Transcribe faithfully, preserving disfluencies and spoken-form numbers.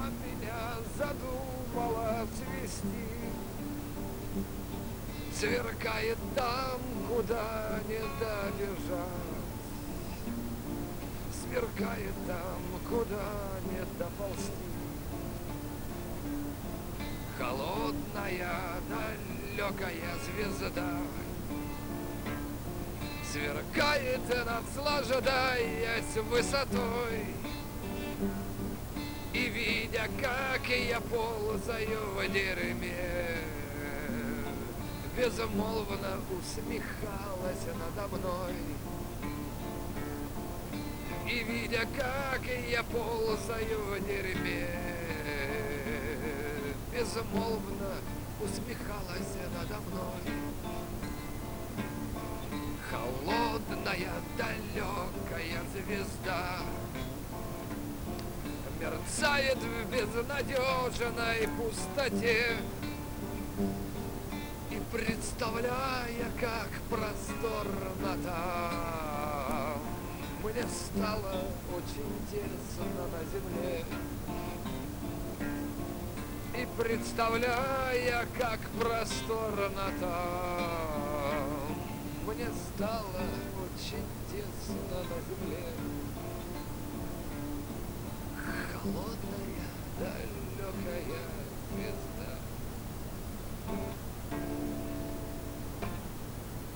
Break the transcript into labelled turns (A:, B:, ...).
A: меня задумала цвести. Сверкает там, куда не добежать, сверкает там, куда не доползти. Холодная, далекая звезда сверкает, наслаждаясь высотой, и видя, как я ползаю в дерьме, безмолвно усмехалась надо мной. И видя, как я ползаю в дерьме, безмолвно усмехалась надо мной. Холодная, далекая звезда мерцает в безнадежной пустоте, и представляя, как просторно там, мне стало очень тесно на земле. И представляя, как просторно там, мне стало очень тесно на земле. Холодная, далекая звезда.